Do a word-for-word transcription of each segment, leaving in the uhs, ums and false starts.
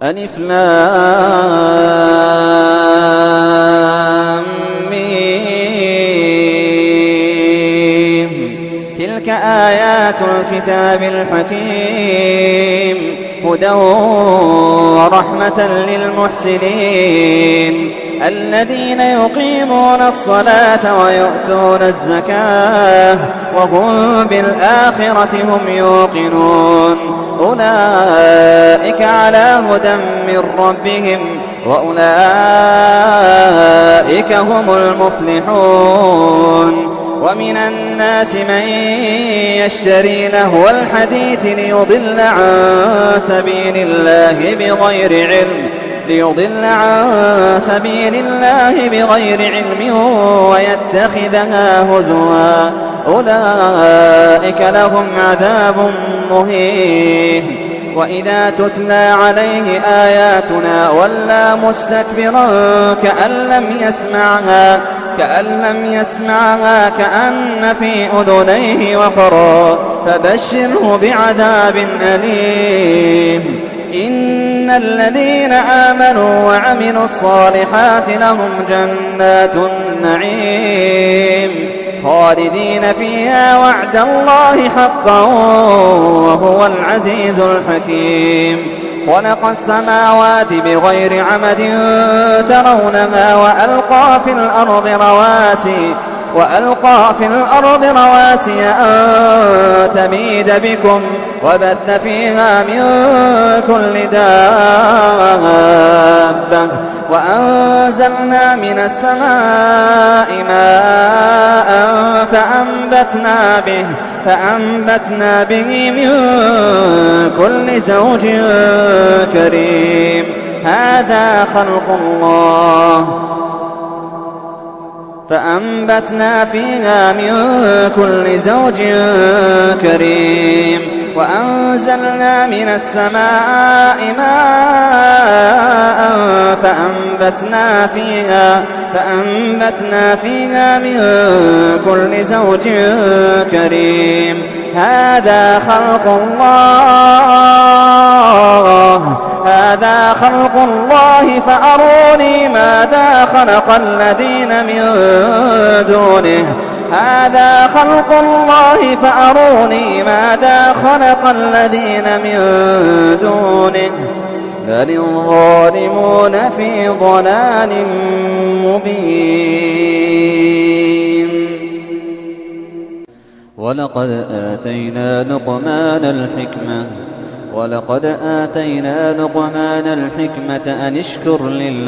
ألف لام ميم. تلك آيات الكتاب الحكيم هدى ورحمة للمحسنين الذين يقيمون الصلاة ويؤتون الزكاة وهم بالآخرة هم يوقنون أولئك على هدى من ربهم وأولئك هم المفلحون. ومن الناس من يشتري لهو الحديث ليضل عن سبيل الله بغير علم ليضل عن سبيل الله بغير علم ويتخذها هزوا أولئك لهم عذاب مهين. وإذا تتلى عليه آياتنا ولى مستكبرا كأن لم يسمعها كأن لم يسمعها كأن في أذنيه وقرا فبشره بعذاب أليم. إن الذين آمنوا وعملوا الصالحات لهم جنات النعيم خالدين فيها وعد الله حقا وهو العزيز الحكيم. خلق السماوات بغير عمد ترونها وألقى في الأرض رواسي وألقى في الأرض رواسي أن تميد بكم وبث فيها من كل دابة وأنزلنا من السماء ماء فأنبتنا به فأنبتنا به من كل زوج كريم. هذا خلق الله فأنبتنا فيها من كل زوج كريم وأنزلنا من السماء ماء فأنبتنا فيها فأنبتنا فيها من كل زوج كريم. هذا خلق الله هذا خلق الله فأروني ماذا خلق الذين من دونه هذا خلق الله فأروني ماذا خلق الذين من دونه بل الظالمون في ضلال مبين. ولقد آتينا لقمان الحكمة ولقد آتينا لقمان الحكمة أن اشكر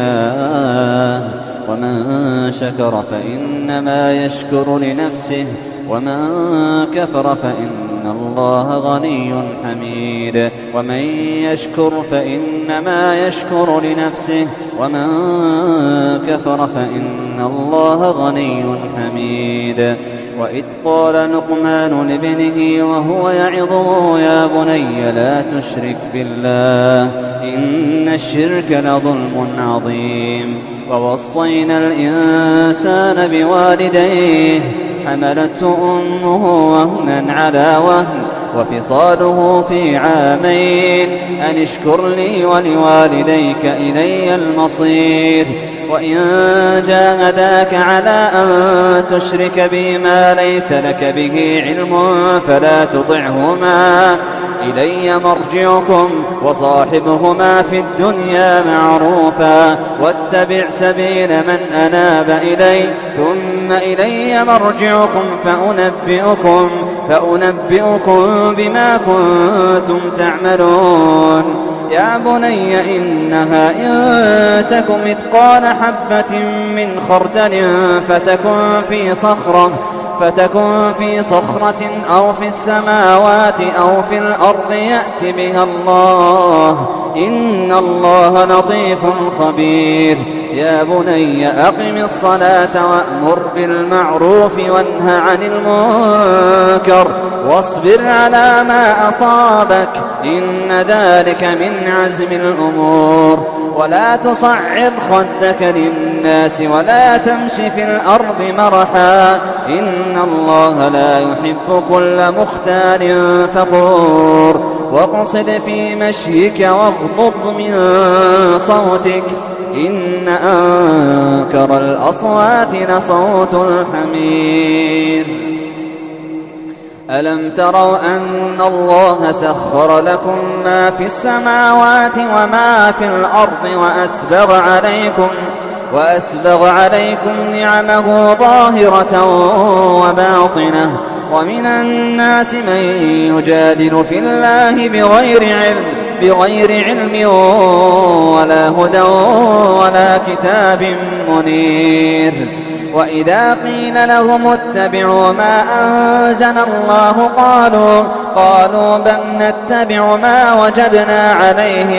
لله ومن شكر فإنما يشكر لنفسه ومن كفر فإن الله غني حميد. ومن يشكر فإنما يشكر لنفسه ومن كفر فإن الله غني حميد. وإذ قال لقمان لابنه وهو يعظه يا بني لا تشرك بالله إن الشرك لظلم عظيم. ووصينا الإنسان بوالديه حملته أمه وهنا على وهن وفصاله في عامين أن اشكر لي ولوالديك إلي المصير. وإن جاهداك على أن تشرك بي ما ليس لك به علم فلا تطعهما إلي مرجعكم وصاحبهما في الدنيا معروفا واتبع سبيل من أناب إلي ثم إلي مرجعكم فأنبئكم, فأنبئكم بما كنتم تعملون. يا بني إنها إن تك مثقال حبة من خردل فتكن في صخرة فتكن في صخرة أو في السماوات أو في الأرض يأت بها الله إن الله لطيف خبير. يا بني أقم الصلاة وأمر بالمعروف وانه عن المنكر واصبر على ما أصابك إن ذلك من عزم الأمور. ولا تصعر خدك للناس ولا تمش في الأرض مرحا إن الله لا يحب كل مختال فخور. واقصد في مشيك واغضض من صوتك إن أنكر الأصوات لصوت الحمير. ألم تروا أن الله سخر لكم ما في السماوات وما في الأرض وأسبغ عليكم, وأسبغ عليكم نعمه ظاهرة وباطنة ومن الناس من يجادل في الله بغير علم, بغير علم ولا هدى ولا كتاب منير. وإذا قيل لهم اتبعوا ما أنزل الله قالوا, قالوا بل نتبع ما وجدنا عليه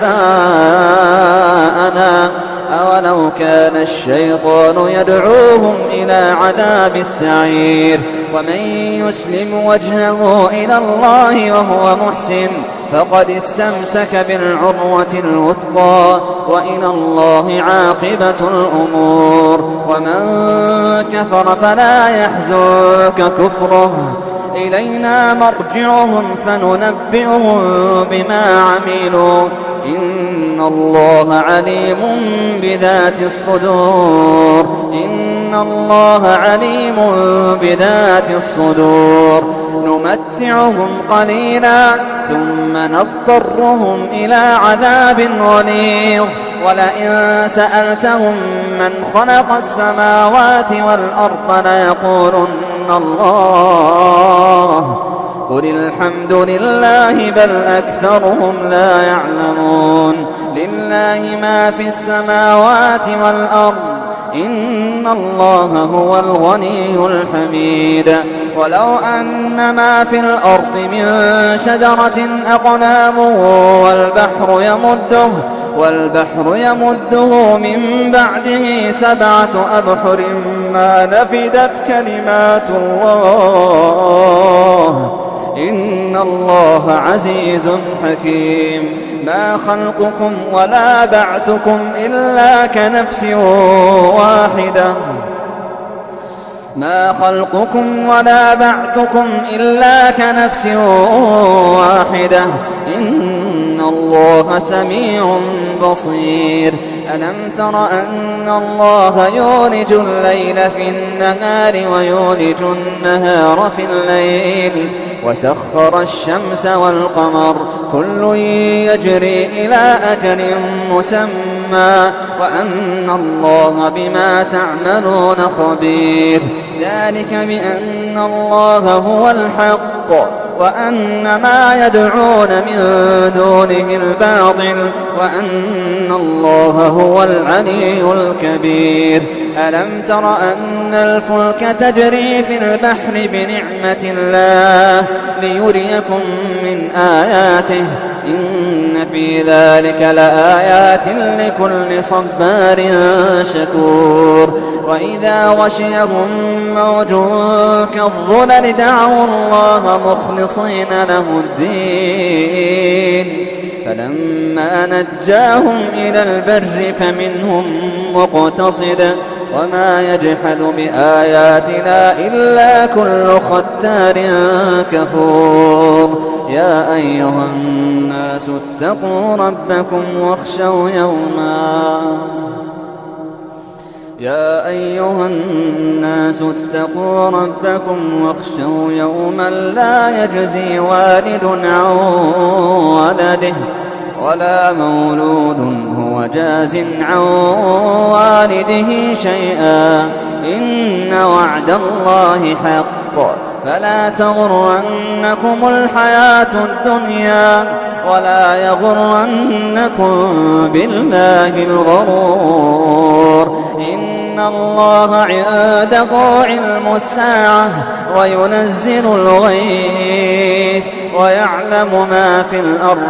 آباءنا أولو كان الشيطان يدعوهم إلى عذاب السعير. ومن يسلم وجهه إلى الله وهو محسن فقد استمسك بالعروة الوثقى وإلى الله عاقبة الأمور. ومن كفر فلا يحزنك كفره إلينا مرجعهم فننبئهم بما عملوا إن الله عليم بذات الصدور إن الله عليم بذات الصدور. نمتعهم قليلا ثم نضطرهم إلى عذاب غليظ. ولئن سألتهم من خلق السماوات والأرض ليقولن الله قل الحمد لله بل أكثرهم لا يعلمون. لله ما في السماوات والأرض إن الله هو الغني الحميد. ولو أن ما في الأرض من شجرة أقلام والبحر يمده, والبحر يمده من بعده سبعة أبحر ما نفدت كلمات الله إن الله عزيز حكيم. ما خلقكم ولا بعثكم إلا كنفس واحدة ما خلقكم ولا بعثكم إلا كنفس واحدة إن الله سميع بصير. ألم تر أن الله يولج الليل في النهار ويولج النهار في الليل وسخر الشمس والقمر كل يجري إلى أجل مسمى وأن الله بما تعملون خبير. ذلك بأن الله هو الحق وأن ما يدعون من دونه الباطل وأن الله هو العلي الكبير. ألم تر أن الفلك تجري في البحر بنعمة الله ليريكم من آياته إن في ذلك لآيات لكل صبار شكور. وإذا غشيهم موج كالظلل دعوا الله مخلصين له الدين فلما نجاهم إلى البر فمنهم مقتصد وما يجحد بآياتنا إلا كل ختار كفور. يا أيها الناس اتقوا ربكم واخشوا يوما يا أيها الناس اتقوا ربكم واخشوا يوما لا يجزي والد عن ولده ولا مولود هو جاز عن والده شيئا إن وعد الله حق فلا تغرنكم الحياة الدنيا ولا يغرنكم بالله الغرور. إن الله عنده علم الساعة وينزل الغيث ويعلم ما في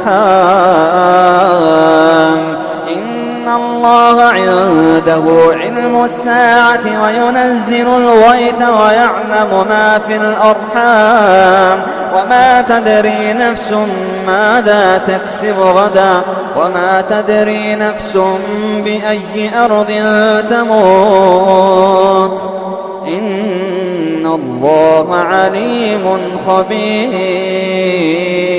الأرحام إن الله عنده علم الساعة وينزل الغيث ويعلم ما في الأرحام وما تدري نفس ماذا تكسب غدا وما تدري نفس بأي أرض تموت إن الله عليم خبير.